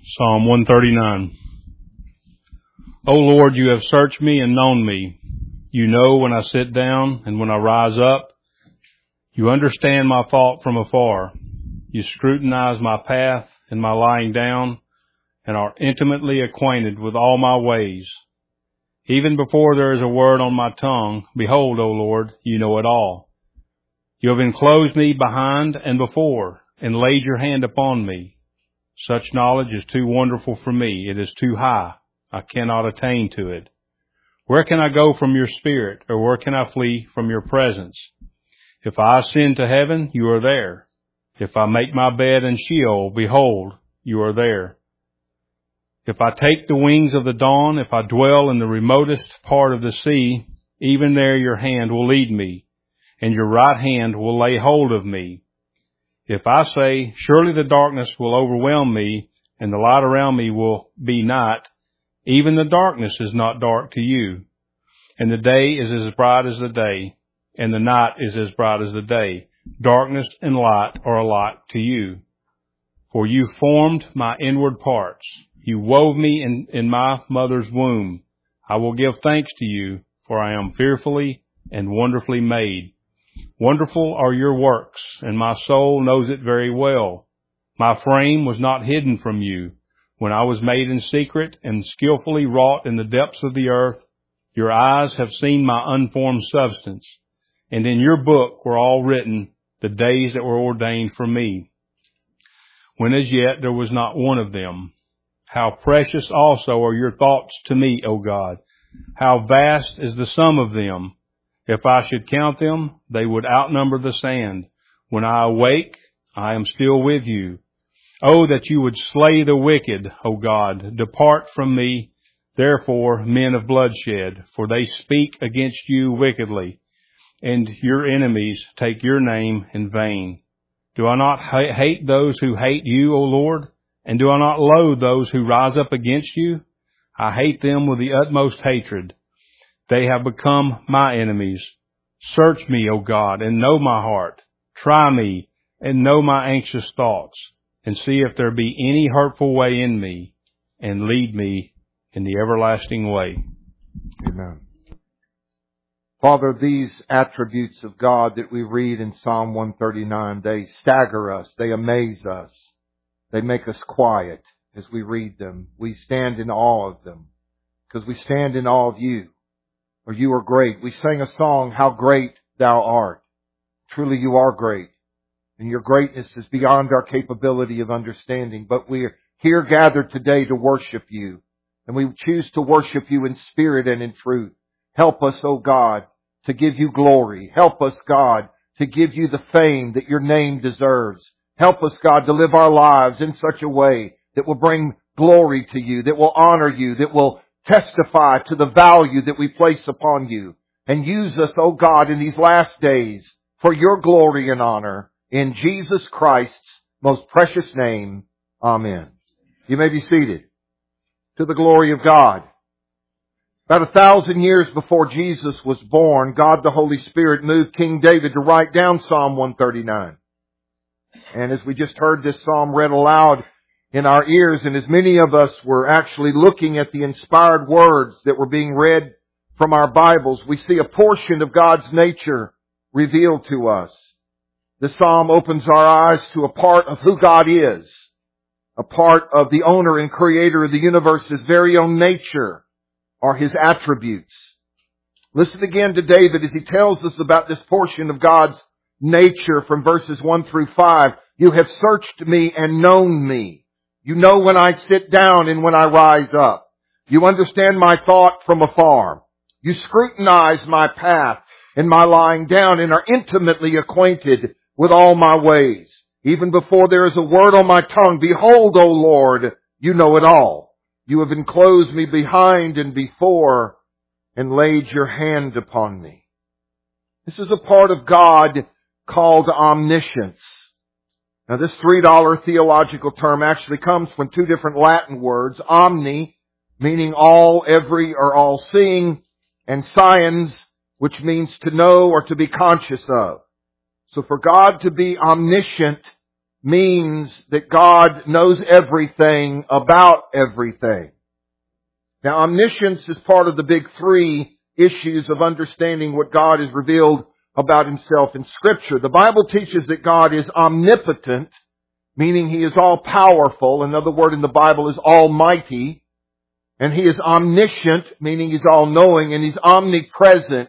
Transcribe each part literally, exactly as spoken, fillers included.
Psalm one thirty-nine. O Lord, you have searched me and known me. You know when I sit down and when I rise up. You understand my thought from afar. You scrutinize my path and my lying down, and are intimately acquainted with all my ways. Even before there is a word on my tongue, behold, O Lord, you know it all. You have enclosed me behind and before, and laid your hand upon me. Such knowledge is too wonderful for me. It is too high. I cannot attain to it. Where can I go from your spirit, or where can I flee from your presence? If I ascend to heaven, you are there. If I make my bed in Sheol, behold, you are there. If I take the wings of the dawn, if I dwell in the remotest part of the sea, even there your hand will lead me, and your right hand will lay hold of me. If I say, surely the darkness will overwhelm me, and the light around me will be night, even the darkness is not dark to you. And the day is as bright as the day, and the night is as bright as the day. Darkness and light are alike to you. For you formed my inward parts. You wove me in, in my mother's womb. I will give thanks to you, for I am fearfully and wonderfully made. Wonderful are your works, and my soul knows it very well. My frame was not hidden from you. When I was made in secret and skillfully wrought in the depths of the earth, your eyes have seen my unformed substance. And in your book were all written the days that were ordained for me, when as yet there was not one of them. How precious also are your thoughts to me, O God! How vast is the sum of them! If I should count them, they would outnumber the sand. When I awake, I am still with you. Oh, that you would slay the wicked, O God! Depart from me, therefore, men of bloodshed, for they speak against you wickedly, and your enemies take your name in vain. Do I not ha- hate those who hate you, O Lord? And do I not loathe those who rise up against you? I hate them with the utmost hatred. They have become my enemies. Search me, O God, and know my heart. Try me and know my anxious thoughts, and see if there be any hurtful way in me, and lead me in the everlasting way. Amen. Father, these attributes of God that we read in Psalm one thirty-nine, they stagger us, they amaze us. They make us quiet as we read them. We stand in awe of them because we stand in awe of you. For you are great. We sang a song, How Great Thou Art. Truly you are great. And your greatness is beyond our capability of understanding. But we are here gathered today to worship you. And we choose to worship you in spirit and in truth. Help us, O God, to give you glory. Help us, God, to give you the fame that your name deserves. Help us, God, to live our lives in such a way that will bring glory to you, that will honor you, that will testify to the value that we place upon you. And use us, O God, in these last days for your glory and honor. In Jesus Christ's most precious name, amen. You may be seated. To the glory of God. About a thousand years before Jesus was born, God the Holy Spirit moved King David to write down Psalm one thirty-nine. And as we just heard this psalm read aloud in our ears, and as many of us were actually looking at the inspired words that were being read from our Bibles, we see a portion of God's nature revealed to us. The psalm opens our eyes to a part of who God is, a part of the owner and creator of the universe's very own nature, or his attributes. Listen again to David as he tells us about this portion of God's nature from verses one through five. You have searched me and known me. You know when I sit down and when I rise up. You understand my thought from afar. You scrutinize my path and my lying down and are intimately acquainted with all my ways. Even before there is a word on my tongue, behold, O Lord, you know it all. You have enclosed me behind and before and laid your hand upon me. This is a part of God called omniscience. Now this three dollar theological term actually comes from two different Latin words. Omni, meaning all, every, or all seeing, and sciens, which means to know or to be conscious of. So for God to be omniscient means that God knows everything about everything. Now, omniscience is part of the big three issues of understanding what God has revealed about Himself in Scripture. The Bible teaches that God is omnipotent, meaning He is all-powerful. Another word in the Bible is almighty. And He is omniscient, meaning He's all-knowing. And He's omnipresent,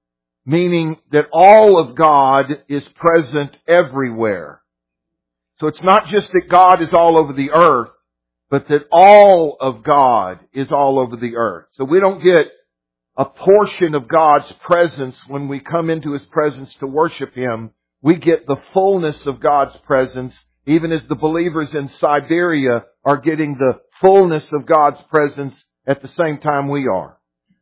meaning that all of God is present everywhere. So it's not just that God is all over the earth, but that all of God is all over the earth. So we don't get a portion of God's presence when we come into His presence to worship Him. We get the fullness of God's presence, even as the believers in Siberia are getting the fullness of God's presence at the same time we are.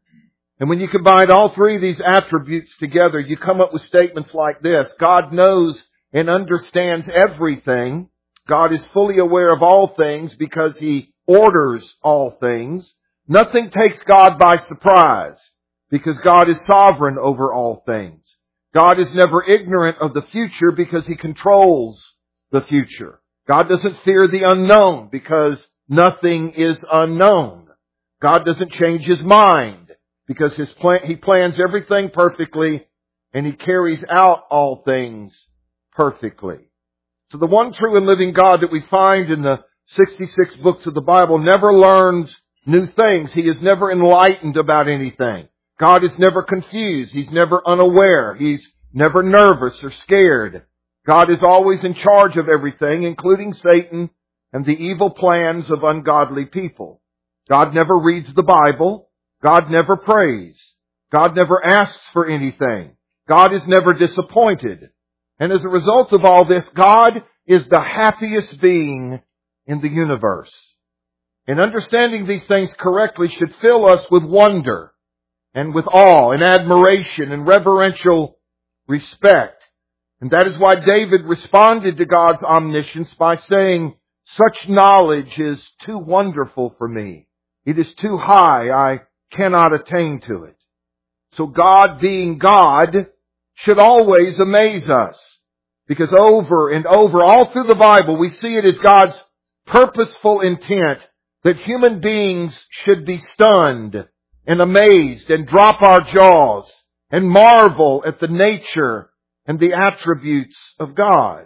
And when you combine all three of these attributes together, you come up with statements like this. God knows and understands everything. God is fully aware of all things because He orders all things. Nothing takes God by surprise because God is sovereign over all things. God is never ignorant of the future because He controls the future. God doesn't fear the unknown because nothing is unknown. God doesn't change His mind because His plan, He plans everything perfectly and He carries out all things perfectly. So the one true and living God that we find in the sixty-six books of the Bible never learns new things. He is never enlightened about anything. God is never confused. He's never unaware. He's never nervous or scared. God is always in charge of everything, including Satan and the evil plans of ungodly people. God never reads the Bible. God never prays. God never asks for anything. God is never disappointed. And as a result of all this, God is the happiest being in the universe. And understanding these things correctly should fill us with wonder and with awe and admiration and reverential respect. And that is why David responded to God's omniscience by saying, "Such knowledge is too wonderful for me. It is too high. I cannot attain to it." So God, being God, should always amaze us. Because over and over, all through the Bible, we see it as God's purposeful intent that human beings should be stunned and amazed and drop our jaws and marvel at the nature and the attributes of God.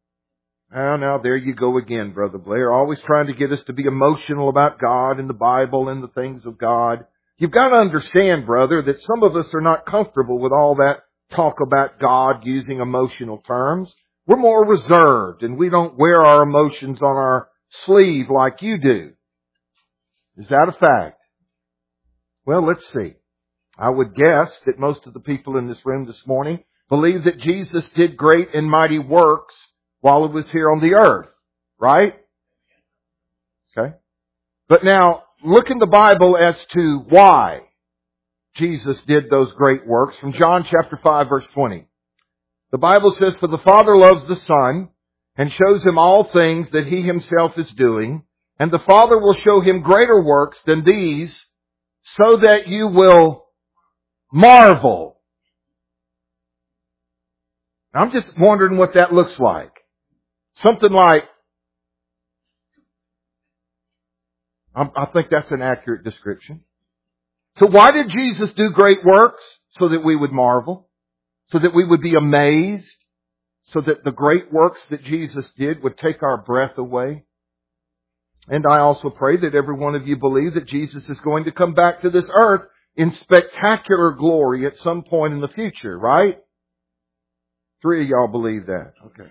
Now, now, there you go again, Brother Blair, always trying to get us to be emotional about God and the Bible and the things of God. You've got to understand, brother, that some of us are not comfortable with all that talk about God using emotional terms. We're more reserved and we don't wear our emotions on our sleeve like you do. Is that a fact? Well, let's see. I would guess that most of the people in this room this morning believe that Jesus did great and mighty works while He was here on the earth. Right? Okay. But now, look in the Bible as to why Jesus did those great works. From John chapter five, verse twenty. The Bible says, "For the Father loves the Son and shows Him all things that He Himself is doing. And the Father will show Him greater works than these, so that you will marvel." I'm just wondering what that looks like. Something like, I think that's an accurate description. So why did Jesus do great works? So that we would marvel. So that we would be amazed. So that the great works that Jesus did would take our breath away. And I also pray that every one of you believe that Jesus is going to come back to this earth in spectacular glory at some point in the future, right? Three of y'all believe that. Okay.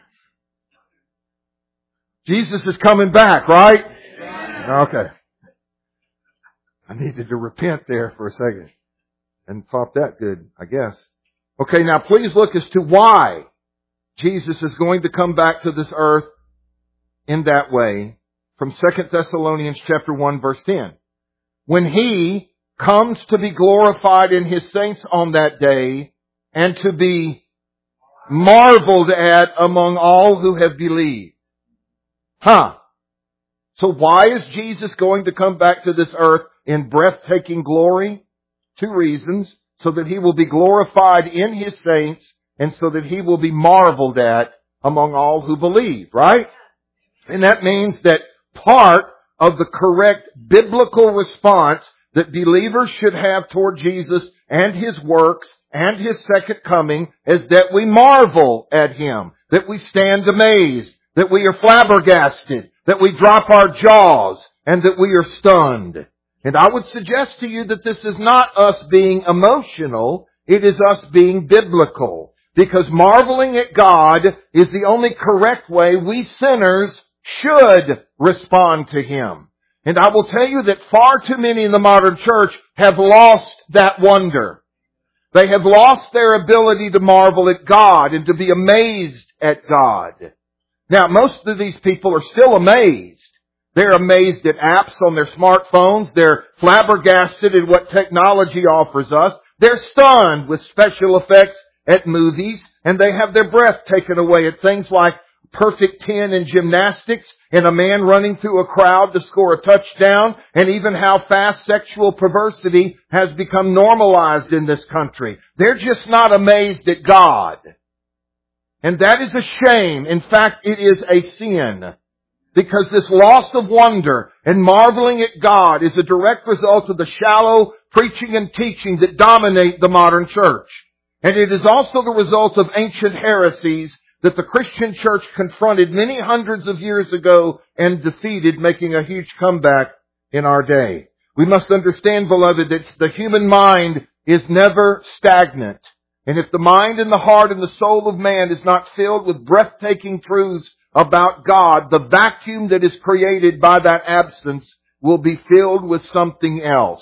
Jesus is coming back, right? Okay. I needed to repent there for a second and pop that good, I guess. Okay, now please look as to why Jesus is going to come back to this earth in that way from Second Thessalonians chapter one, verse ten. When He comes to be glorified in His saints on that day and to be marveled at among all who have believed. Huh. So why is Jesus going to come back to this earth in breathtaking glory? Two reasons. So that He will be glorified in His saints and so that He will be marveled at among all who believe, right? And that means that part of the correct biblical response that believers should have toward Jesus and His works and His second coming is that we marvel at Him, that we stand amazed, that we are flabbergasted, that we drop our jaws, and that we are stunned. And I would suggest to you that this is not us being emotional, it is us being biblical. Because marveling at God is the only correct way we sinners should respond to Him. And I will tell you that far too many in the modern church have lost that wonder. They have lost their ability to marvel at God and to be amazed at God. Now, most of these people are still amazed. They're amazed at apps on their smartphones. They're flabbergasted at what technology offers us. They're stunned with special effects at movies. And they have their breath taken away at things like perfect ten in gymnastics and a man running through a crowd to score a touchdown, and even how fast sexual perversity has become normalized in this country. They're just not amazed at God. And that is a shame. In fact, it is a sin. Because this loss of wonder and marveling at God is a direct result of the shallow preaching and teaching that dominate the modern church. And it is also the result of ancient heresies that the Christian church confronted many hundreds of years ago and defeated, making a huge comeback in our day. We must understand, beloved, that the human mind is never stagnant. And if the mind and the heart and the soul of man is not filled with breathtaking truths about God, the vacuum that is created by that absence will be filled with something else.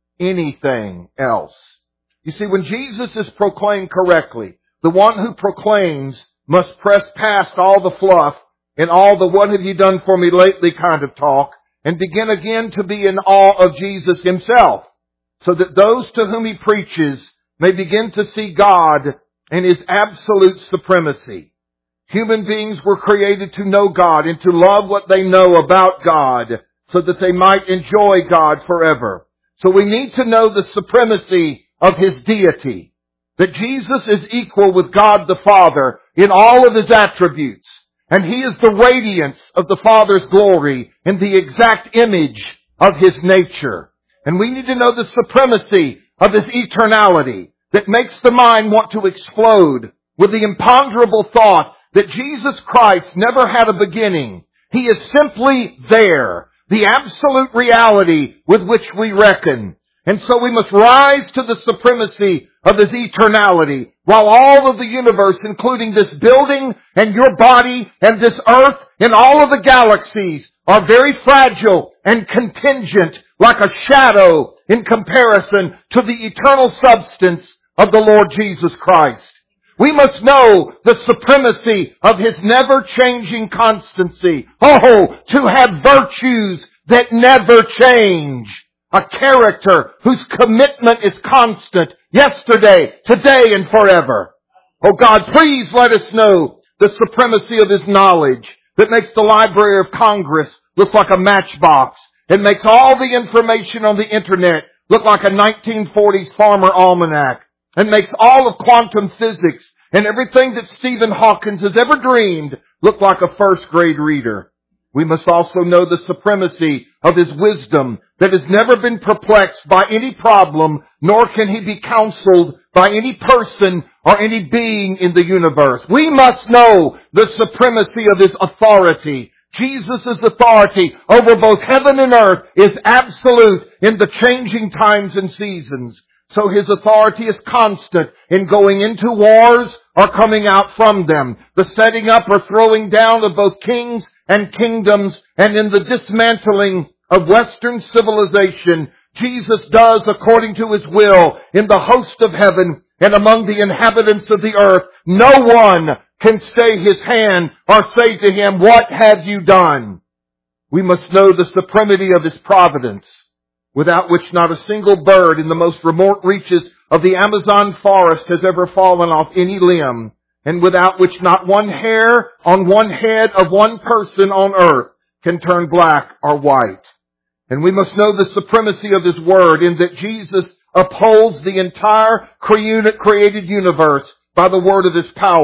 Anything else. You see, when Jesus is proclaimed correctly, the one who proclaims must press past all the fluff and all the what have you done for me lately kind of talk and begin again to be in awe of Jesus Himself, so that those to whom He preaches may begin to see God and His absolute supremacy. Human beings were created to know God and to love what they know about God so that they might enjoy God forever. So we need to know the supremacy of His deity. That Jesus is equal with God the Father in all of His attributes. And He is the radiance of the Father's glory and the exact image of His nature. And we need to know the supremacy of His eternality that makes the mind want to explode with the imponderable thought that Jesus Christ never had a beginning. He is simply there, the absolute reality with which we reckon. And so we must rise to the supremacy of His eternality, while all of the universe, including this building and your body and this earth and all of the galaxies, are very fragile and contingent, like a shadow in comparison to the eternal substance of the Lord Jesus Christ. We must know the supremacy of His never-changing constancy. Oh, to have virtues that never change. A character whose commitment is constant, yesterday, today, and forever. Oh God, please let us know the supremacy of His knowledge that makes the Library of Congress look like a matchbox. It makes all the information on the internet look like a nineteen forties farmer almanac. And makes all of quantum physics and everything that Stephen Hawking has ever dreamed look like a first grade reader. We must also know the supremacy of His wisdom that has never been perplexed by any problem, nor can He be counseled by any person or any being in the universe. We must know the supremacy of His authority. Jesus' authority over both heaven and earth is absolute in the changing times and seasons. So His authority is constant in going into wars or coming out from them, the setting up or throwing down of both kings and kingdoms, and in the dismantling of Western civilization. Jesus does according to His will in the host of heaven and among the inhabitants of the earth. No one can stay His hand or say to Him, "What have you done?" We must know the supremacy of His providence, without which not a single bird in the most remote reaches of the Amazon forest has ever fallen off any limb, and without which not one hair on one head of one person on earth can turn black or white. And we must know the supremacy of His Word in that Jesus upholds the entire created universe by the word of His power,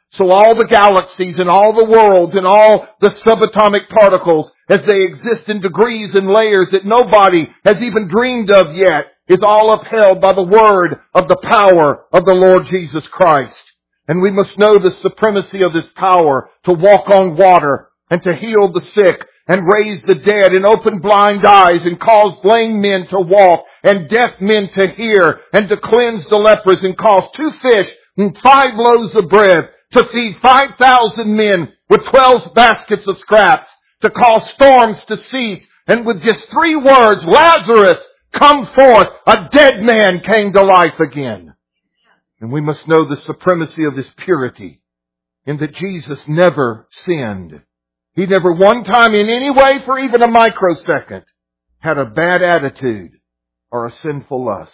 So all the galaxies and all the worlds and all the subatomic particles, as they exist in degrees and layers that nobody has even dreamed of yet, is all upheld by the word of the power of the Lord Jesus Christ. And we must know the supremacy of His power to walk on water and to heal the sick and raise the dead and open blind eyes and cause lame men to walk and deaf men to hear and to cleanse the lepers and cause two fish and five loaves of bread to feed five thousand men with twelve baskets of scraps, to cause storms to cease, and with just three words, Lazarus, come forth, a dead man came to life again. And we must know the supremacy of His purity in that Jesus never sinned. He never one time in any way for even a microsecond had a bad attitude or a sinful lust.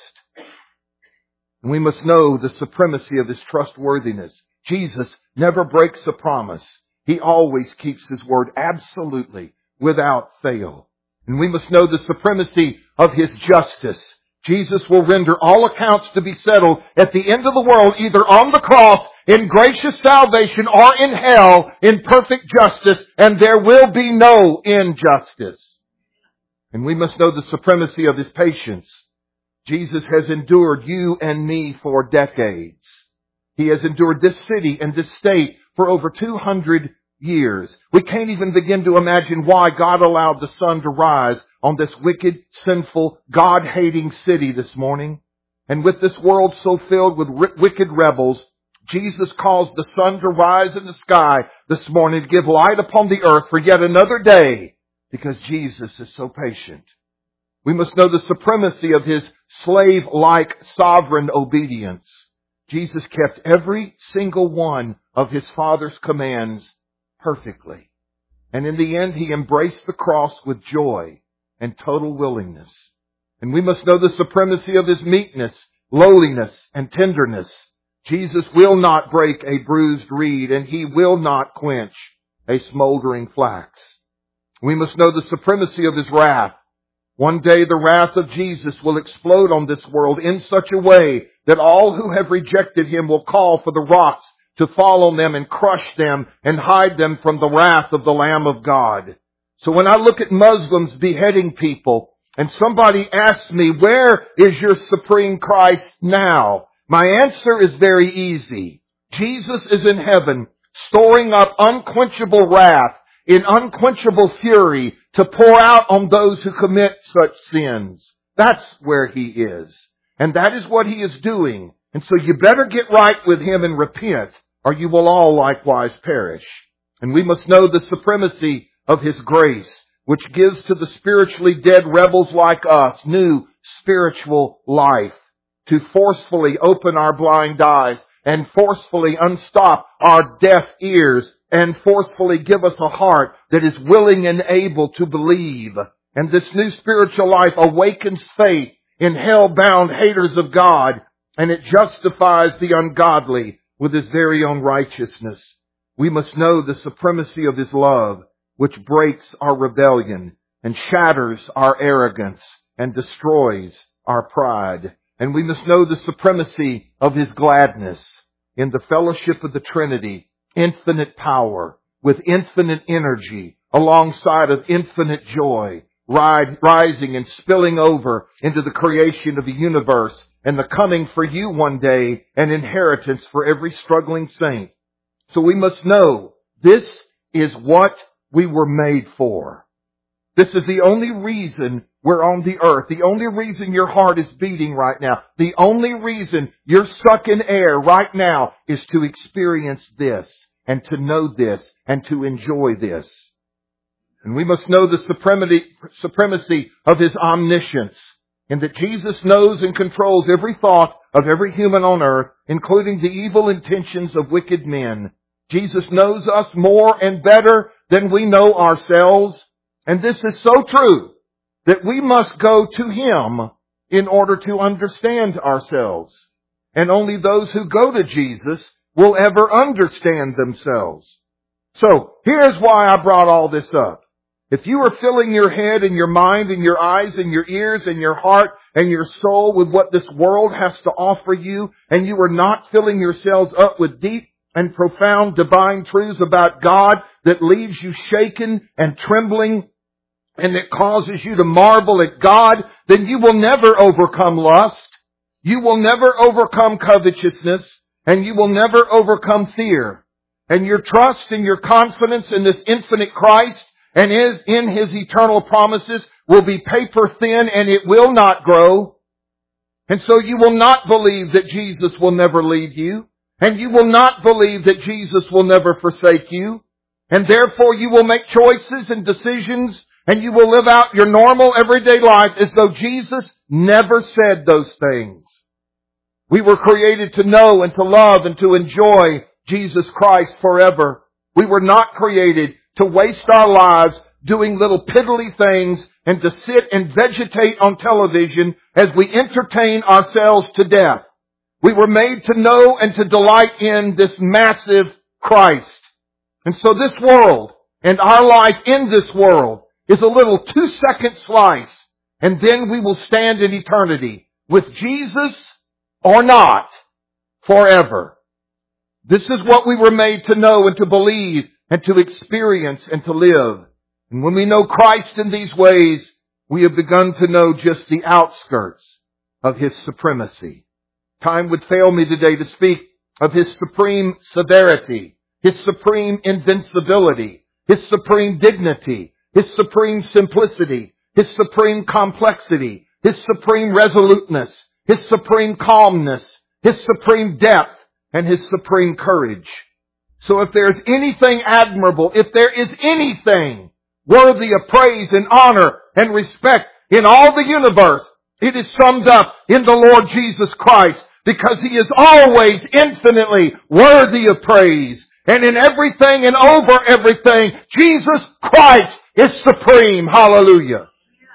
And we must know the supremacy of His trustworthiness. Jesus never breaks a promise. He always keeps His word absolutely without fail. And we must know the supremacy of His justice. Jesus will render all accounts to be settled at the end of the world, either on the cross in gracious salvation or in hell in perfect justice, and there will be no injustice. And we must know the supremacy of His patience. Jesus has endured you and me for decades. He has endured this city and this state for over two hundred years. We can't even begin to imagine why God allowed the sun to rise on this wicked, sinful, God-hating city this morning. And with this world so filled with r- wicked rebels, Jesus caused the sun to rise in the sky this morning to give light upon the earth for yet another day, because Jesus is so patient. We must know the supremacy of His slave-like sovereign obedience. Jesus kept every single one of His Father's commands perfectly. And in the end, He embraced the cross with joy and total willingness. And we must know the supremacy of His meekness, lowliness, and tenderness. Jesus will not break a bruised reed, and He will not quench a smoldering flax. We must know the supremacy of His wrath. One day the wrath of Jesus will explode on this world in such a way that all who have rejected Him will call for the rocks to fall on them and crush them and hide them from the wrath of the Lamb of God. So when I look at Muslims beheading people, and somebody asks me, where is your supreme Christ now? My answer is very easy. Jesus is in heaven, storing up unquenchable wrath in unquenchable fury to pour out on those who commit such sins. That's where He is. And that is what He is doing. And so you better get right with Him and repent, or you will all likewise perish. And we must know the supremacy of His grace, which gives to the spiritually dead rebels like us new spiritual life, to forcefully open our blind eyes and forcefully unstop our deaf ears and forcefully give us a heart that is willing and able to believe. And this new spiritual life awakens faith in hell-bound haters of God, and it justifies the ungodly with His very own righteousness. We must know the supremacy of His love, which breaks our rebellion and shatters our arrogance and destroys our pride. And we must know the supremacy of His gladness in the fellowship of the Trinity, infinite power with infinite energy alongside of infinite joy, rising and spilling over into the creation of the universe and the coming for you one day an inheritance for every struggling saint. So we must know this is what we were made for. This is the only reason we're on the earth. The only reason your heart is beating right now. The only reason you're stuck in air right now is to experience this and to know this and to enjoy this. And we must know the supremacy, supremacy of His omniscience, in that Jesus knows and controls every thought of every human on earth, including the evil intentions of wicked men. Jesus knows us more and better than we know ourselves. And this is so true that we must go to Him in order to understand ourselves. And only those who go to Jesus will ever understand themselves. So, here's why I brought all this up. If you are filling your head and your mind and your eyes and your ears and your heart and your soul with what this world has to offer you, and you are not filling yourselves up with deep and profound divine truths about God that leaves you shaken and trembling and that causes you to marvel at God, then you will never overcome lust. You will never overcome covetousness, and you will never overcome fear. And your trust and your confidence in this infinite Christ and is in His eternal promises will be paper thin, and it will not grow. And so you will not believe that Jesus will never leave you, and you will not believe that Jesus will never forsake you. And therefore you will make choices and decisions, and you will live out your normal everyday life as though Jesus never said those things. We were created to know and to love and to enjoy Jesus Christ forever. We were not created to waste our lives doing little piddly things and to sit and vegetate on television as we entertain ourselves to death. We were made to know and to delight in this massive Christ. And so this world and our life in this world is a little two-second slice, and then we will stand in eternity with Jesus or not forever. This is what we were made to know and to believe and to experience and to live. And when we know Christ in these ways, we have begun to know just the outskirts of His supremacy. Time would fail me today to speak of His supreme severity, His supreme invincibility, His supreme dignity, His supreme simplicity, His supreme complexity, His supreme resoluteness, His supreme calmness, His supreme depth, and His supreme courage. So if there's anything admirable, if there is anything worthy of praise and honor and respect in all the universe, it is summed up in the Lord Jesus Christ, because He is always infinitely worthy of praise. And in everything and over everything, Jesus Christ is supreme. Hallelujah.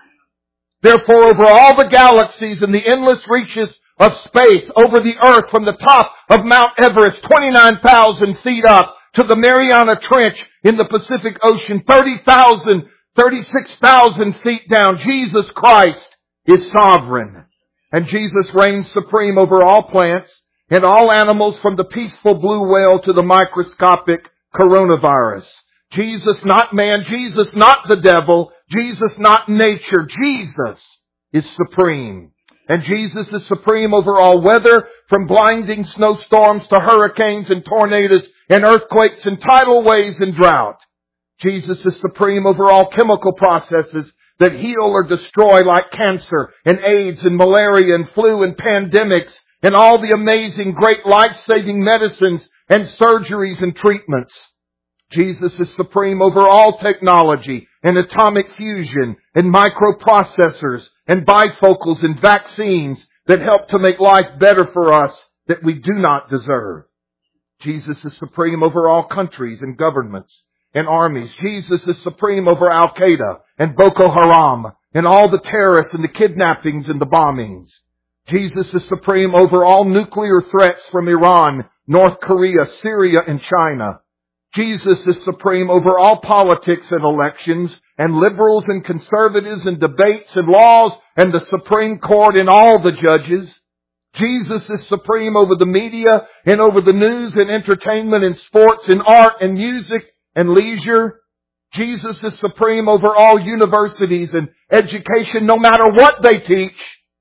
Therefore, over all the galaxies and the endless reaches of space, over the earth from the top of Mount Everest, twenty-nine thousand feet up, to the Mariana Trench in the Pacific Ocean, thirty thousand, thirty-six thousand feet down, Jesus Christ is sovereign. And Jesus reigns supreme over all plants and all animals, from the peaceful blue whale to the microscopic coronavirus. Jesus, not man. Jesus, not the devil. Jesus, not nature. Jesus is supreme. And Jesus is supreme over all weather, from blinding snowstorms to hurricanes and tornadoes and earthquakes and tidal waves and drought. Jesus is supreme over all chemical processes that heal or destroy, like cancer and AIDS and malaria and flu and pandemics, and all the amazing, great life-saving medicines and surgeries and treatments. Jesus is supreme over all technology and atomic fusion and microprocessors and bifocals and vaccines that help to make life better for us that we do not deserve. Jesus is supreme over all countries and governments and armies. Jesus is supreme over Al-Qaeda and Boko Haram and all the terrorists and the kidnappings and the bombings. Jesus is supreme over all nuclear threats from Iran, North Korea, Syria, and China. Jesus is supreme over all politics and elections, and liberals and conservatives and debates and laws, and the Supreme Court and all the judges. Jesus is supreme over the media and over the news and entertainment and sports and art and music and leisure. Jesus is supreme over all universities and education, no matter what they teach,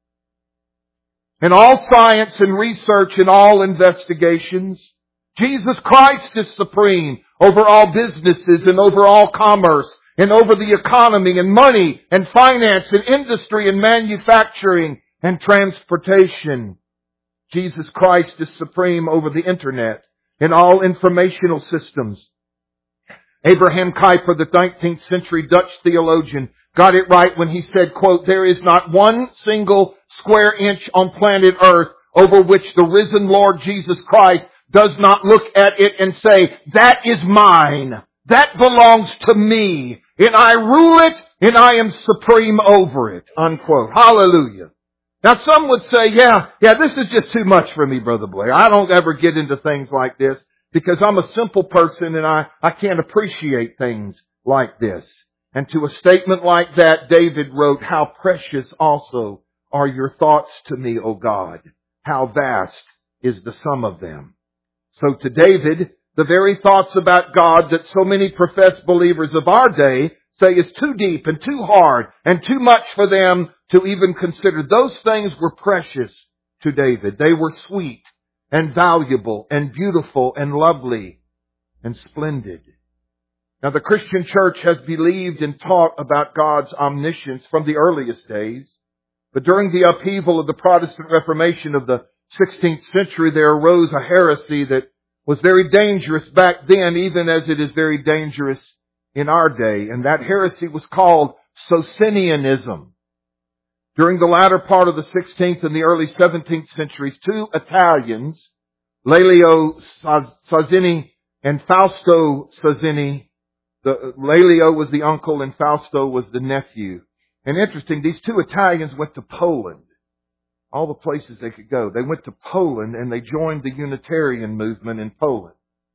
and all science and research and all investigations. Jesus Christ is supreme over all businesses and over all commerce and over the economy and money and finance and industry and manufacturing and transportation. Jesus Christ is supreme over the internet and all informational systems. Abraham Kuyper, the nineteenth century Dutch theologian, got it right when he said, quote, "There is not one single square inch on planet Earth over which the risen Lord Jesus Christ does not look at it and say, that is mine. That belongs to me. And I rule it and I am supreme over it." Unquote. Hallelujah. Now some would say, yeah, yeah, this is just too much for me, Brother Blair. I don't ever get into things like this because I'm a simple person and I, I can't appreciate things like this. And to a statement like that, David wrote, "How precious also are your thoughts to me, O God. How vast is the sum of them." So to David, the very thoughts about God that so many professed believers of our day say is too deep and too hard and too much for them to even consider. Those things were precious to David. They were sweet and valuable and beautiful and lovely and splendid. Now the Christian church has believed and taught about God's omniscience from the earliest days. But during the upheaval of the Protestant Reformation of the sixteenth century, there arose a heresy that was very dangerous back then, even as it is very dangerous in our day. And that heresy was called Socinianism. During the latter part of the sixteenth and the early seventeenth centuries, two Italians, Lelio Sozzini and Fausto Sozzini, the, Lelio was the uncle and Fausto was the nephew. And interesting, these two Italians went to Poland. All the places they could go. They went to Poland and they joined the Unitarian movement in Poland.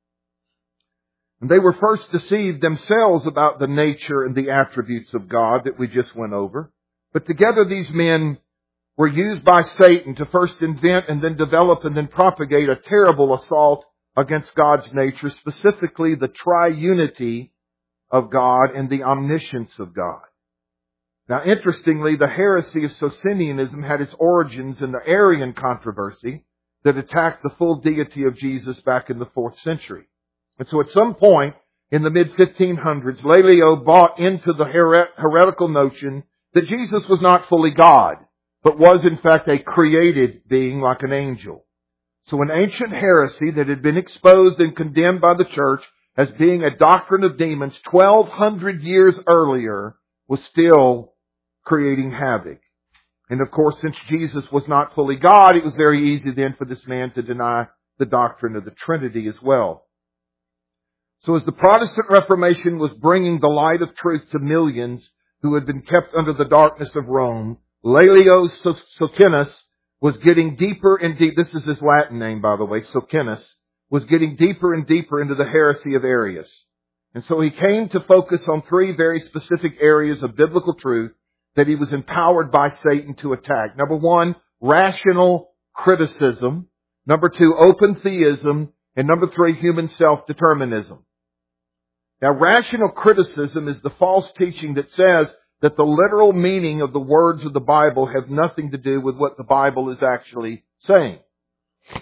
And they were first deceived themselves about the nature and the attributes of God that we just went over. But together these men were used by Satan to first invent and then develop and then propagate a terrible assault against God's nature, specifically the triunity of God and the omniscience of God. Now, interestingly, the heresy of Socinianism had its origins in the Arian controversy that attacked the full deity of Jesus back in the fourth century. And so at some point in the mid fifteen hundreds, Lelio bought into the her- heretical notion that Jesus was not fully God, but was in fact a created being like an angel. So an ancient heresy that had been exposed and condemned by the church as being a doctrine of demons twelve hundred years earlier was still creating havoc. And of course, since Jesus was not fully God, it was very easy then for this man to deny the doctrine of the Trinity as well. So as the Protestant Reformation was bringing the light of truth to millions who had been kept under the darkness of Rome, Lelio Socinus was getting deeper and deeper. This is his Latin name, by the way. Socinus was getting deeper and deeper into the heresy of Arius. And so he came to focus on three very specific areas of biblical truth that he was empowered by Satan to attack. Number one, rational criticism. Number two, open theism. And number three, human self-determinism. Now, rational criticism is the false teaching that says that the literal meaning of the words of the Bible have nothing to do with what the Bible is actually saying. I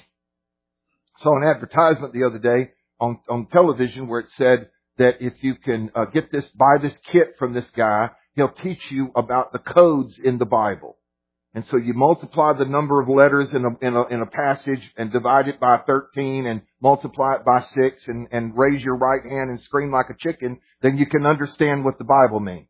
saw an advertisement the other day on, on television where it said that if you can uh, get this, buy this kit from this guy, he'll teach you about the codes in the Bible. And so you multiply the number of letters in a, in a, in a passage and divide it by thirteen and multiply it by six and, and raise your right hand and scream like a chicken, then you can understand what the Bible means.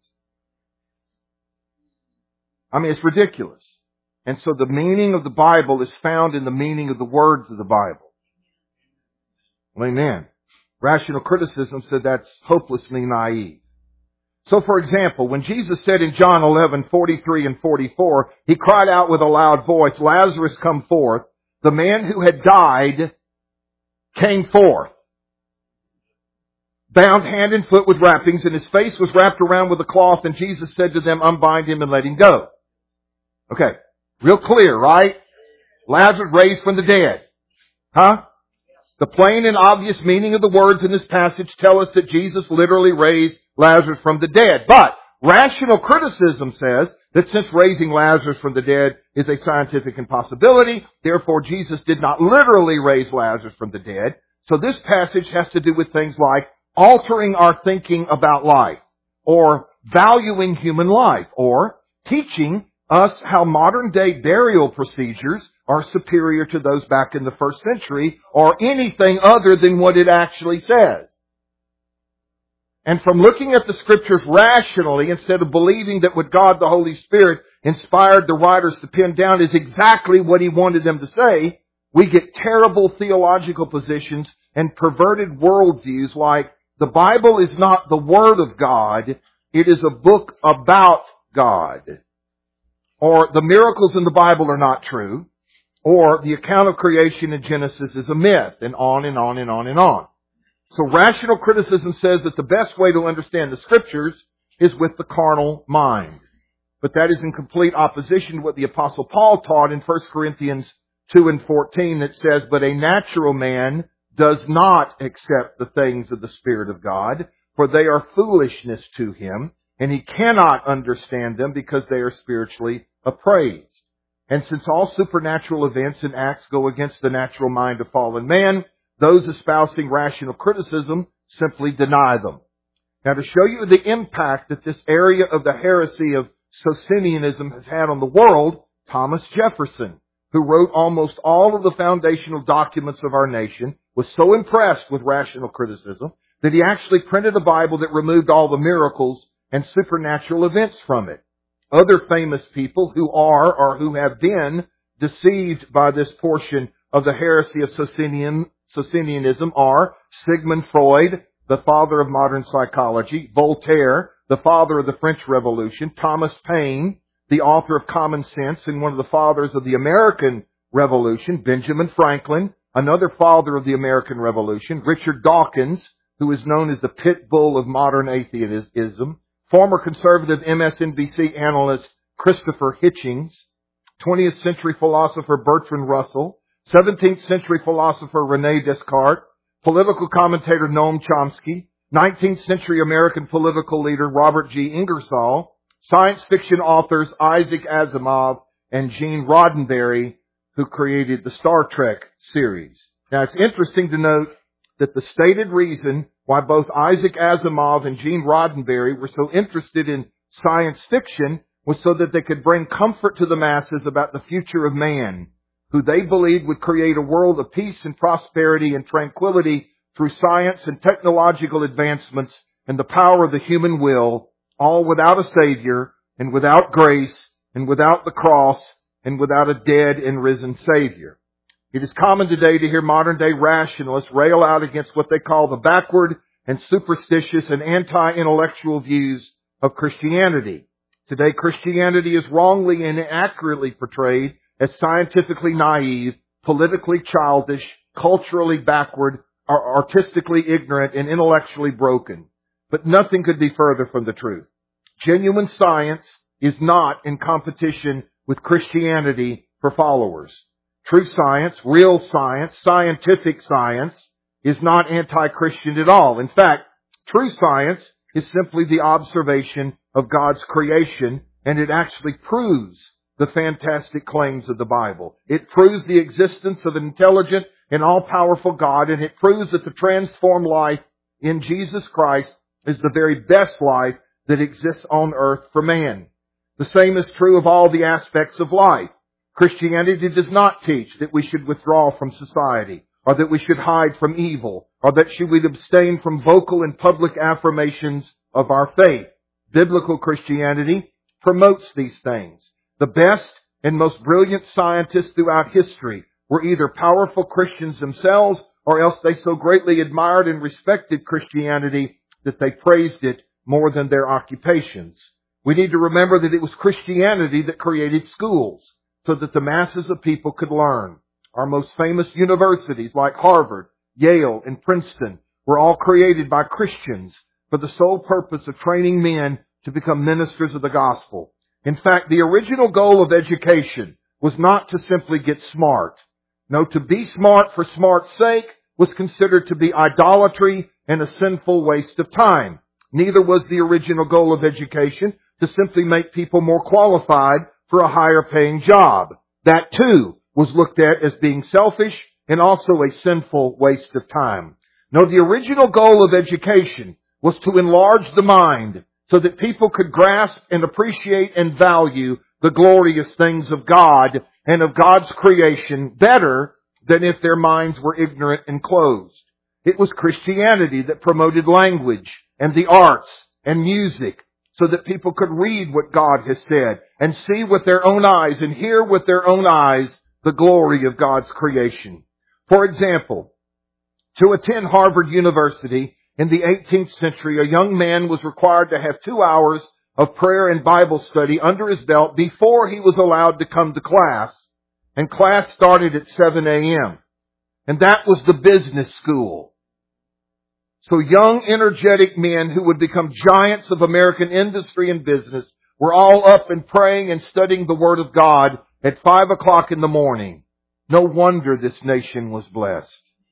I mean, it's ridiculous. And so the meaning of the Bible is found in the meaning of the words of the Bible. Amen. Rational criticism said that's hopelessly naive. So, for example, when Jesus said in John eleven, forty-three and forty-four, he cried out with a loud voice, "Lazarus, come forth." The man who had died came forth, bound hand and foot with wrappings, and his face was wrapped around with a cloth, and Jesus said to them, "Unbind him and let him go." Okay, real clear, right? Lazarus raised from the dead. Huh? The plain and obvious meaning of the words in this passage tell us that Jesus literally raised Lazarus from the dead. But rational criticism says that since raising Lazarus from the dead is a scientific impossibility, therefore Jesus did not literally raise Lazarus from the dead. So this passage has to do with things like altering our thinking about life, or valuing human life, or teaching us how modern day burial procedures are superior to those back in the first century, or anything other than what it actually says. And from looking at the Scriptures rationally, instead of believing that what God the Holy Spirit inspired the writers to pen down is exactly what He wanted them to say, we get terrible theological positions and perverted worldviews like the Bible is not the Word of God, it is a book about God. Or the miracles in the Bible are not true. Or the account of creation in Genesis is a myth, and on and on and on and on. So rational criticism says that the best way to understand the Scriptures is with the carnal mind. But that is in complete opposition to what the Apostle Paul taught in First Corinthians two and fourteen that says, "But a natural man does not accept the things of the Spirit of God, for they are foolishness to him, and he cannot understand them because they are spiritually appraised. And since all supernatural events and acts go against the natural mind of fallen man, those espousing rational criticism simply deny them. Now, to show you the impact that this area of the heresy of Socinianism has had on the world, Thomas Jefferson, who wrote almost all of the foundational documents of our nation, was so impressed with rational criticism that he actually printed a Bible that removed all the miracles and supernatural events from it. Other famous people who are or who have been deceived by this portion of the heresy of Socinian, Socinianism are Sigmund Freud, the father of modern psychology, Voltaire, the father of the French Revolution, Thomas Paine, the author of Common Sense and one of the fathers of the American Revolution, Benjamin Franklin, another father of the American Revolution, Richard Dawkins, who is known as the pit bull of modern atheism, former conservative M S N B C analyst Christopher Hitchens, twentieth century philosopher Bertrand Russell, seventeenth century philosopher René Descartes, political commentator Noam Chomsky, nineteenth century American political leader Robert G. Ingersoll, science fiction authors Isaac Asimov and Gene Roddenberry, who created the Star Trek series. Now, it's interesting to note that the stated reason why both Isaac Asimov and Gene Roddenberry were so interested in science fiction was so that they could bring comfort to the masses about the future of man, who they believed would create a world of peace and prosperity and tranquility through science and technological advancements and the power of the human will, all without a Savior and without grace and without the cross and without a dead and risen Savior. It is common today to hear modern-day rationalists rail out against what they call the backward and superstitious and anti-intellectual views of Christianity. Today, Christianity is wrongly and inaccurately portrayed as scientifically naive, politically childish, culturally backward, artistically ignorant, and intellectually broken. But nothing could be further from the truth. Genuine science is not in competition with Christianity for followers. True science, real science, scientific science is not anti-Christian at all. In fact, true science is simply the observation of God's creation, and it actually proves the fantastic claims of the Bible. It proves the existence of an intelligent and all-powerful God, and it proves that the transformed life in Jesus Christ is the very best life that exists on earth for man. The same is true of all the aspects of life. Christianity does not teach that we should withdraw from society, or that we should hide from evil, or that we should abstain from vocal and public affirmations of our faith. Biblical Christianity promotes these things. The best and most brilliant scientists throughout history were either powerful Christians themselves, or else they so greatly admired and respected Christianity that they praised it more than their occupations. We need to remember that it was Christianity that created schools, so that the masses of people could learn. Our most famous universities like Harvard, Yale, and Princeton were all created by Christians for the sole purpose of training men to become ministers of the gospel. In fact, the original goal of education was not to simply get smart. No, to be smart for smart's sake was considered to be idolatry and a sinful waste of time. Neither was the original goal of education to simply make people more qualified for a higher paying job. That too was looked at as being selfish and also a sinful waste of time. No, the original goal of education was to enlarge the mind so that people could grasp and appreciate and value the glorious things of God and of God's creation better than if their minds were ignorant and closed. It was Christianity that promoted language and the arts and music, so that people could read what God has said and see with their own eyes and hear with their own eyes the glory of God's creation. For example, to attend Harvard University in the eighteenth century, a young man was required to have two hours of prayer and Bible study under his belt before he was allowed to come to class. And class started at seven a.m. And that was the business school. So young, energetic men who would become giants of American industry and business were all up and praying and studying the Word of God at five o'clock in the morning. No wonder this nation was blessed.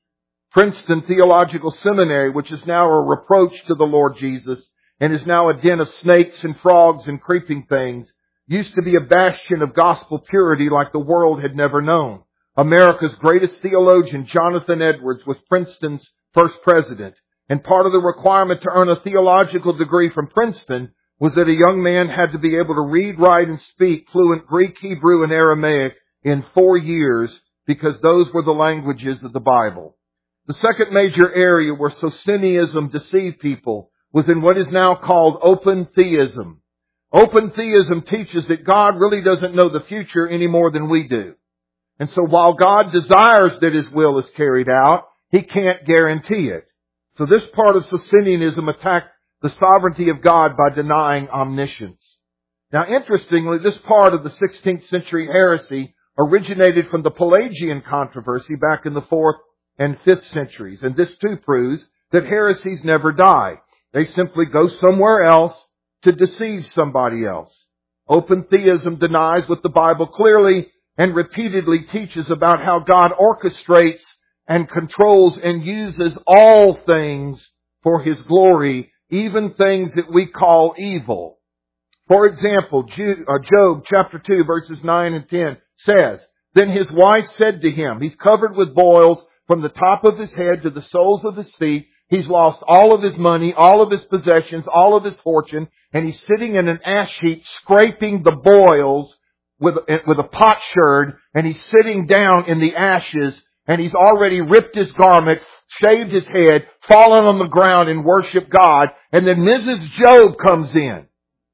Princeton Theological Seminary, which is now a reproach to the Lord Jesus and is now a den of snakes and frogs and creeping things, used to be a bastion of gospel purity like the world had never known. America's greatest theologian, Jonathan Edwards, was Princeton's first president. And part of the requirement to earn a theological degree from Princeton was that a young man had to be able to read, write, and speak fluent Greek, Hebrew, and Aramaic in four years because those were the languages of the Bible. The second major area where Socinianism deceived people was in what is now called open theism. Open theism teaches that God really doesn't know the future any more than we do. And so while God desires that His will is carried out, He can't guarantee it. So this part of Socinianism attacked the sovereignty of God by denying omniscience. Now interestingly, this part of the sixteenth century heresy originated from the Pelagian controversy back in the fourth and fifth centuries. And this too proves that heresies never die. They simply go somewhere else to deceive somebody else. Open theism denies what the Bible clearly and repeatedly teaches about how God orchestrates and controls and uses all things for His glory, even things that we call evil. For example, Job chapter two verses nine and ten says, "Then his wife said to him," he's covered with boils from the top of his head to the soles of his feet. He's lost all of his money, all of his possessions, all of his fortune, and he's sitting in an ash heap scraping the boils with, with a potsherd, and he's sitting down in the ashes, and he's already ripped his garments, shaved his head, fallen on the ground and worshiped God. And then Missus Job comes in.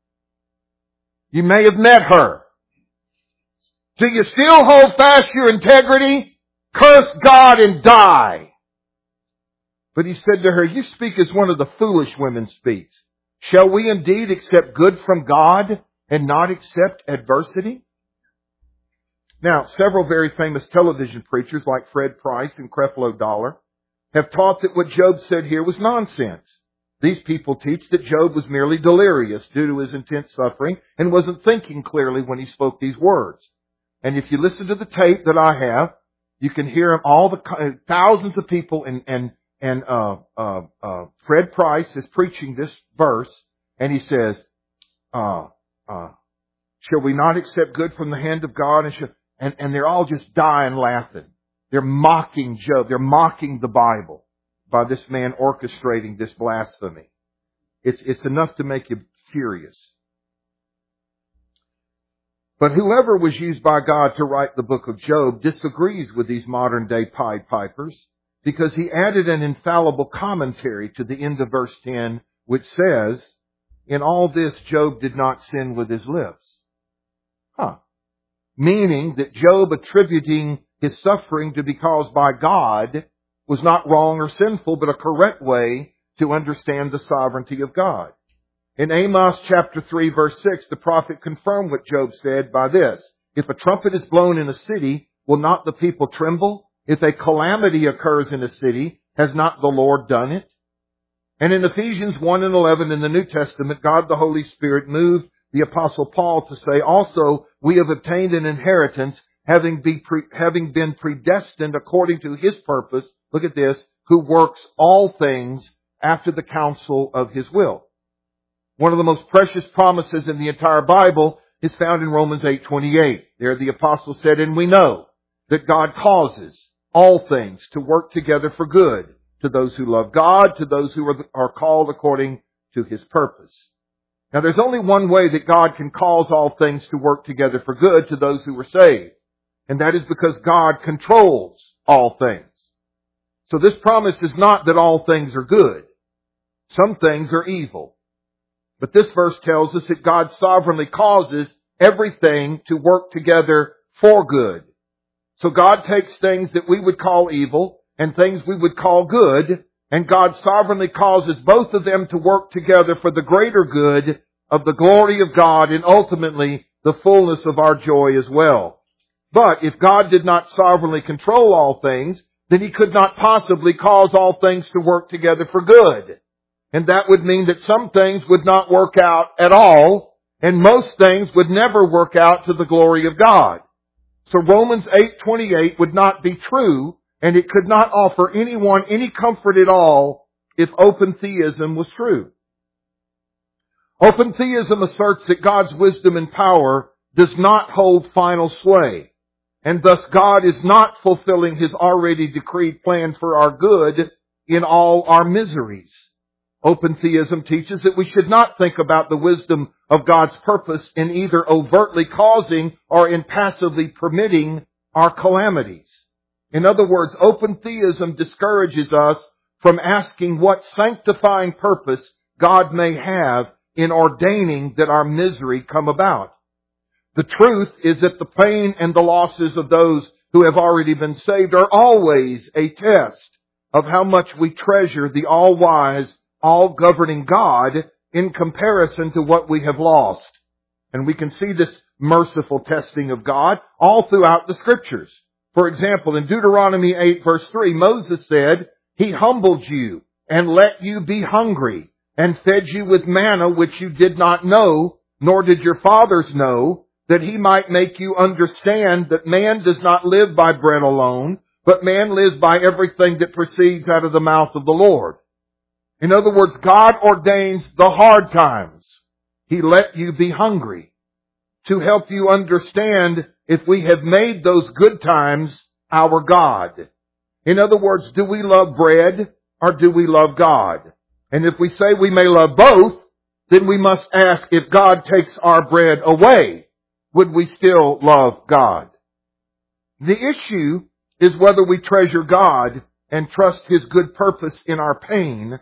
You may have met her. Do you still hold fast your integrity? Curse God and die. But he said to her, "You speak as one of the foolish women speaks. Shall we indeed accept good from God and not accept adversity?" Now, several very famous television preachers like Fred Price and Creflo Dollar have taught that what Job said here was nonsense. These people teach that Job was merely delirious due to his intense suffering and wasn't thinking clearly when he spoke these words. And if you listen to the tape that I have, you can hear him, all the thousands of people, and and and uh, uh, uh, Fred Price is preaching this verse, and he says, uh, uh, "Shall we not accept good from the hand of God?" And shall, and, and they're all just dying laughing. They're mocking Job. They're mocking the Bible by this man orchestrating this blasphemy. It's, it's enough to make you furious. But whoever was used by God to write the book of Job disagrees with these modern day Pied Pipers, because he added an infallible commentary to the end of verse ten, which says, "In all this Job did not sin with his lips." Huh. Meaning that Job attributing his suffering to be caused by God was not wrong or sinful, but a correct way to understand the sovereignty of God. In Amos chapter three verse six, the prophet confirmed what Job said by this: "If a trumpet is blown in a city, will not the people tremble? If a calamity occurs in a city, has not the Lord done it?" And in Ephesians one and eleven in the New Testament, God the Holy Spirit moved the Apostle Paul to say, "Also we have obtained an inheritance, having, be pre- having been predestined according to His purpose," look at this, "who works all things after the counsel of His will." One of the most precious promises in the entire Bible is found in Romans eight twenty-eight. There the apostle said, "And we know that God causes all things to work together for good to those who love God, to those who are, are called according to His purpose." Now there's only one way that God can cause all things to work together for good to those who are saved. And that is because God controls all things. So this promise is not that all things are good. Some things are evil. But this verse tells us that God sovereignly causes everything to work together for good. So God takes things that we would call evil and things we would call good, and God sovereignly causes both of them to work together for the greater good of the glory of God and ultimately the fullness of our joy as well. But if God did not sovereignly control all things, then He could not possibly cause all things to work together for good. And that would mean that some things would not work out at all, and most things would never work out to the glory of God. So Romans eight twenty-eight would not be true and it could not offer anyone any comfort at all if open theism was true. Open theism asserts that God's wisdom and power does not hold final sway, and thus God is not fulfilling His already decreed plans for our good in all our miseries. Open theism teaches that we should not think about the wisdom of God's purpose in either overtly causing or in passively permitting our calamities. In other words, open theism discourages us from asking what sanctifying purpose God may have in ordaining that our misery come about. The truth is that the pain and the losses of those who have already been saved are always a test of how much we treasure the all-wise, all-governing God in comparison to what we have lost. And we can see this merciful testing of God all throughout the Scriptures. For example, in Deuteronomy eight verse three, Moses said, He humbled you and let you be hungry and fed you with manna which you did not know, nor did your fathers know, that He might make you understand that man does not live by bread alone, but man lives by everything that proceeds out of the mouth of the Lord. In other words, God ordains the hard times. He let you be hungry to help you understand if we have made those good times our God. In other words, do we love bread or do we love God? And if we say we may love both, then we must ask, if God takes our bread away, would we still love God? The issue is whether we treasure God and trust His good purpose in our pain,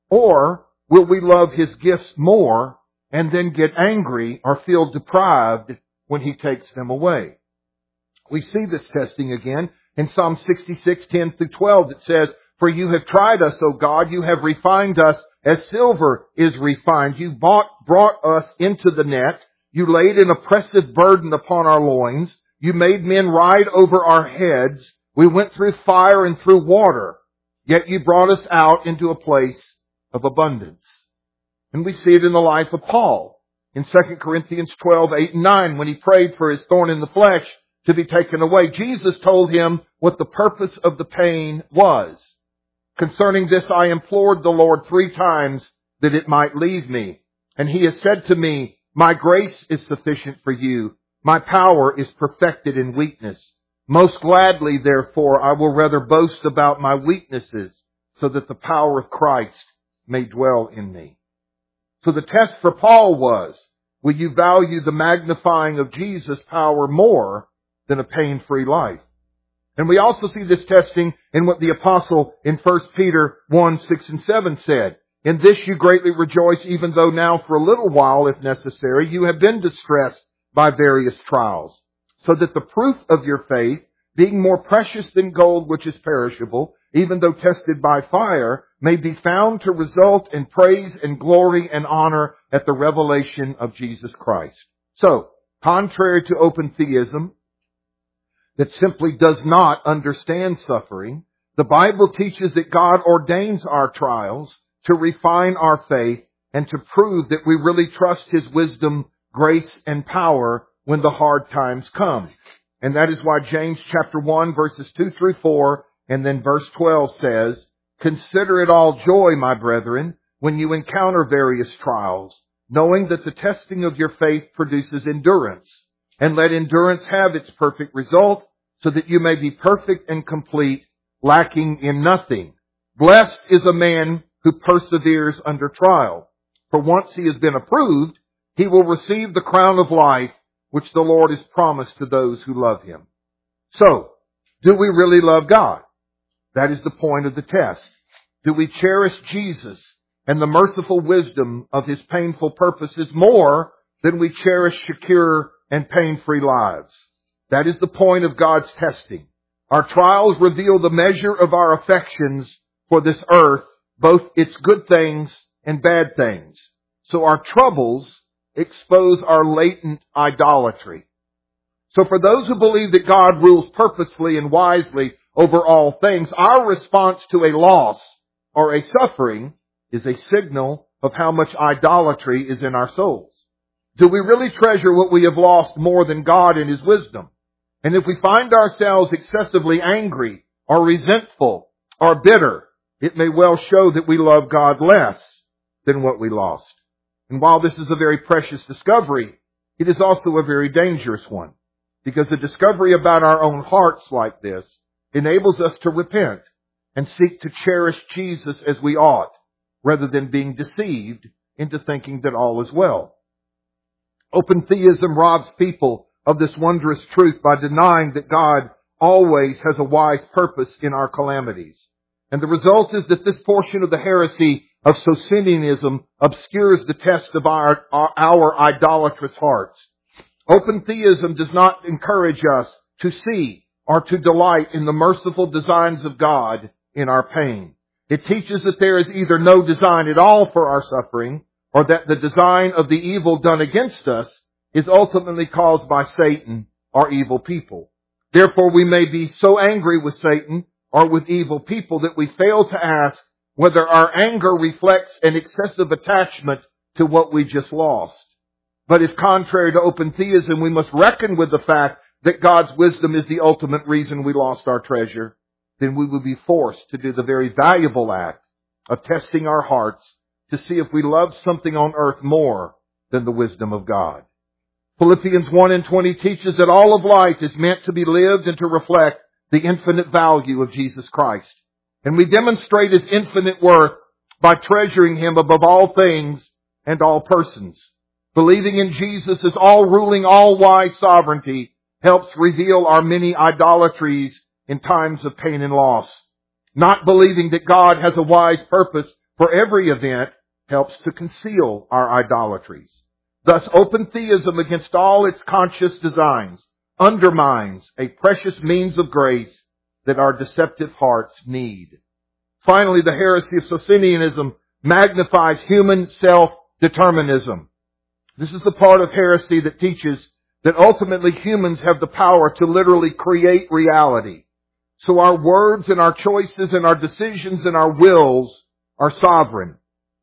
or will we love His gifts more and then get angry or feel deprived when He takes them away? We see this testing again in Psalm sixty-six, ten through twelve. It says, For you have tried us, O God, you have refined us as silver is refined. You bought, brought us into the net. You laid an oppressive burden upon our loins. You made men ride over our heads. We went through fire and through water. Yet you brought us out into a place of abundance. And we see it in the life of Paul. In Second Corinthians twelve, eight and nine, when he prayed for his thorn in the flesh to be taken away, Jesus told him what the purpose of the pain was. Concerning this I implored the Lord three times that it might leave me. And He has said to me, My grace is sufficient for you. My power is perfected in weakness. Most gladly, therefore, I will rather boast about my weaknesses, so that the power of Christ may dwell in me. So the test for Paul was, will you value the magnifying of Jesus' power more than a pain-free life? And we also see this testing in what the apostle in First Peter one, six and seven said. In this you greatly rejoice, even though now for a little while, if necessary, you have been distressed by various trials, so that the proof of your faith, being more precious than gold which is perishable, even though tested by fire, may be found to result in praise and glory and honor at the revelation of Jesus Christ. So, contrary to open theism, that simply does not understand suffering, the Bible teaches that God ordains our trials to refine our faith and to prove that we really trust His wisdom, grace, and power when the hard times come. And that is why James chapter one verses two through four and then verse twelve says, Consider it all joy, my brethren, when you encounter various trials, knowing that the testing of your faith produces endurance. And let endurance have its perfect result, so that you may be perfect and complete, lacking in nothing. Blessed is a man who perseveres under trial. For once he has been approved, he will receive the crown of life, which the Lord has promised to those who love Him. So, do we really love God? That is the point of the test. Do we cherish Jesus and the merciful wisdom of His painful purposes more than we cherish secure and pain-free lives? That is the point of God's testing. Our trials reveal the measure of our affections for this earth, both its good things and bad things. So our troubles expose our latent idolatry. So for those who believe that God rules purposefully and wisely over all things, our response to a loss or a suffering is a signal of how much idolatry is in our souls. Do we really treasure what we have lost more than God and His wisdom? And if we find ourselves excessively angry are resentful, or bitter, it may well show that we love God less than what we lost. And while this is a very precious discovery, it is also a very dangerous one, because the discovery about our own hearts like this enables us to repent and seek to cherish Jesus as we ought, rather than being deceived into thinking that all is well. Open theism robs people of this wondrous truth by denying that God always has a wise purpose in our calamities. And the result is that this portion of the heresy of Socinianism obscures the test of our, our, our idolatrous hearts. Open theism does not encourage us to see or to delight in the merciful designs of God in our pain. It teaches that there is either no design at all for our suffering, or that the design of the evil done against us is ultimately caused by Satan or evil people. Therefore, we may be so angry with Satan or with evil people that we fail to ask whether our anger reflects an excessive attachment to what we just lost. But if contrary to open theism, we must reckon with the fact that God's wisdom is the ultimate reason we lost our treasure, then we will be forced to do the very valuable act of testing our hearts to see if we love something on earth more than the wisdom of God. Philippians one and twenty teaches that all of life is meant to be lived and to reflect the infinite value of Jesus Christ. And we demonstrate His infinite worth by treasuring Him above all things and all persons. Believing in Jesus as all-ruling, all-wise sovereignty helps reveal our many idolatries in times of pain and loss. Not believing that God has a wise purpose for every event helps to conceal our idolatries. Thus, open theism against all its conscious designs undermines a precious means of grace that our deceptive hearts need. Finally, the heresy of Socinianism magnifies human self-determinism. This is the part of heresy that teaches that ultimately humans have the power to literally create reality. So our words and our choices and our decisions and our wills are sovereign.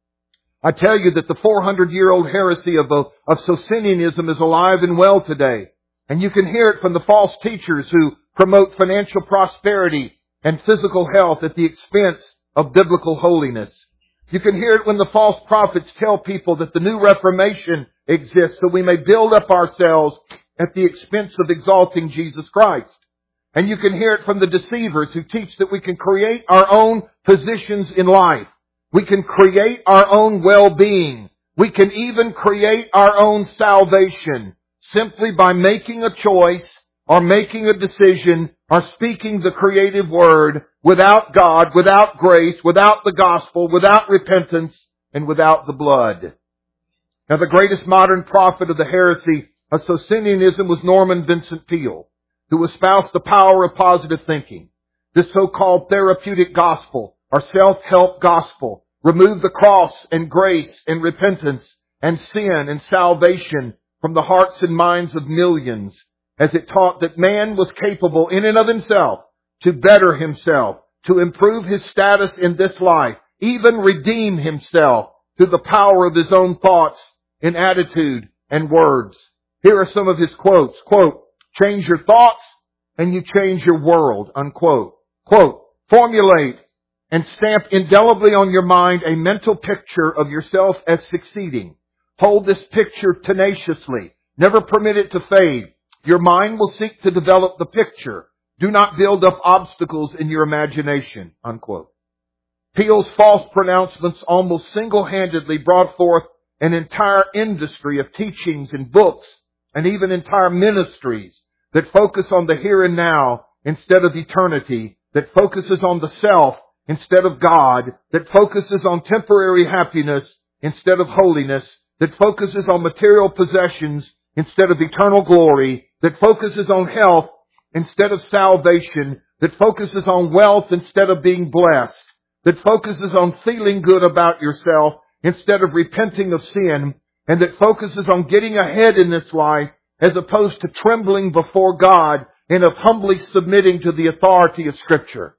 I tell you that the four hundred year old heresy of, of Socinianism is alive and well today. And you can hear it from the false teachers who promote financial prosperity and physical health at the expense of biblical holiness. You can hear it when the false prophets tell people that the new Reformation exists so we may build up ourselves at the expense of exalting Jesus Christ. And you can hear it from the deceivers who teach that we can create our own positions in life. We can create our own well-being. We can even create our own salvation simply by making a choice or making a decision or speaking the creative word without God, without grace, without the gospel, without repentance, and without the blood. Now, the greatest modern prophet of the heresy of Socinianism was Norman Vincent Peale, who espoused the power of positive thinking. This so-called therapeutic gospel or self-help gospel removed the cross and grace and repentance and sin and salvation from the hearts and minds of millions, as it taught that man was capable in and of himself to better himself, to improve his status in this life, even redeem himself through the power of his own thoughts and attitude and words. Here are some of his quotes. Quote, change your thoughts and you change your world, unquote. Quote, formulate and stamp indelibly on your mind a mental picture of yourself as succeeding. Hold this picture tenaciously. Never permit it to fade. Your mind will seek to develop the picture. Do not build up obstacles in your imagination, unquote. Peale's false pronouncements almost single-handedly brought forth an entire industry of teachings and books and even entire ministries that focus on the here and now instead of eternity, that focuses on the self instead of God, that focuses on temporary happiness instead of holiness, that focuses on material possessions instead of eternal glory, that focuses on health instead of salvation, that focuses on wealth instead of being blessed, that focuses on feeling good about yourself instead of repenting of sin, and that focuses on getting ahead in this life as opposed to trembling before God and of humbly submitting to the authority of Scripture.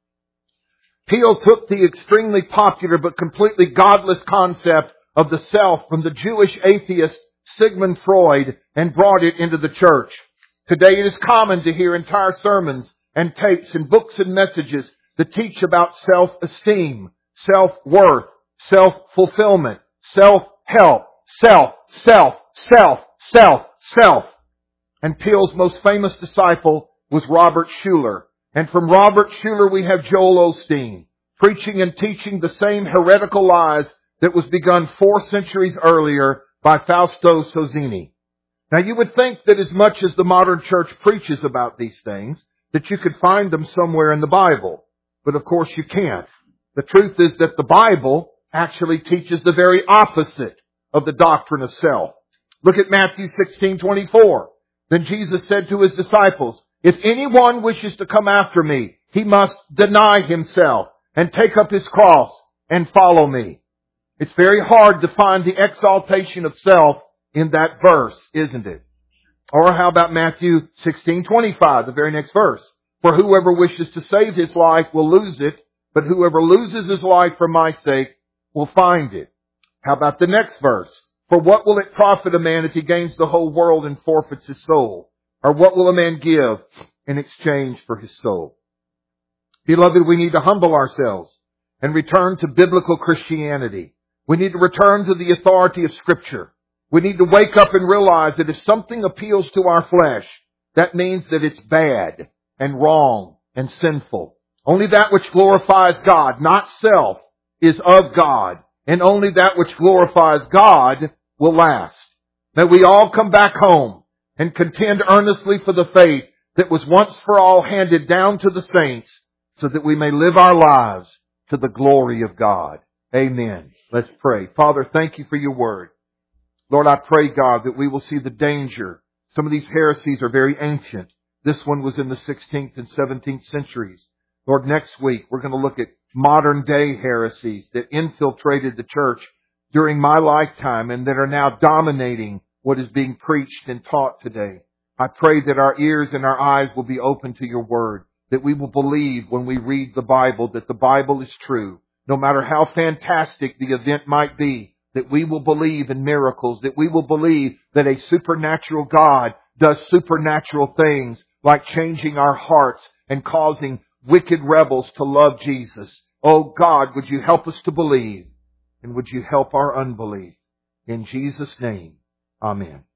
Peale took the extremely popular but completely godless concept of the self from the Jewish atheist Sigmund Freud and brought it into the church. Today it is common to hear entire sermons and tapes and books and messages that teach about self-esteem, self-worth, self-fulfillment, self-help, self, self, self, self, self. And Peale's most famous disciple was Robert Schuller. And from Robert Schuller we have Joel Osteen, preaching and teaching the same heretical lies that was begun four centuries earlier by Fausto Sozzini. Now you would think that as much as the modern church preaches about these things, that you could find them somewhere in the Bible. But of course you can't. The truth is that the Bible actually teaches the very opposite of the doctrine of self. Look at Matthew sixteen twenty-four. Then Jesus said to His disciples, if anyone wishes to come after me, he must deny himself and take up his cross and follow me. It's very hard to find the exaltation of self in that verse, isn't it? Or how about Matthew sixteen twenty-five, the very next verse? For whoever wishes to save his life will lose it, but whoever loses his life for my sake will find it. How about the next verse? For what will it profit a man if he gains the whole world and forfeits his soul? Or what will a man give in exchange for his soul? Beloved, we need to humble ourselves and return to biblical Christianity. We need to return to the authority of Scripture. We need to wake up and realize that if something appeals to our flesh, that means that it's bad and wrong and sinful. Only that which glorifies God, not self, is of God. And only that which glorifies God will last. May we all come back home and contend earnestly for the faith that was once for all handed down to the saints, so that we may live our lives to the glory of God. Amen. Let's pray. Father, thank you for your word. Lord, I pray, God, that we will see the danger. Some of these heresies are very ancient. This one was in the sixteenth and seventeenth centuries. Lord, next week we're going to look at modern day heresies that infiltrated the church during my lifetime and that are now dominating what is being preached and taught today. I pray that our ears and our eyes will be open to your word, that we will believe when we read the Bible that the Bible is true. No matter how fantastic the event might be, that we will believe in miracles, that we will believe that a supernatural God does supernatural things like changing our hearts and causing wicked rebels to love Jesus. Oh God, would you help us to believe, and would you help our unbelief? In Jesus' name, amen.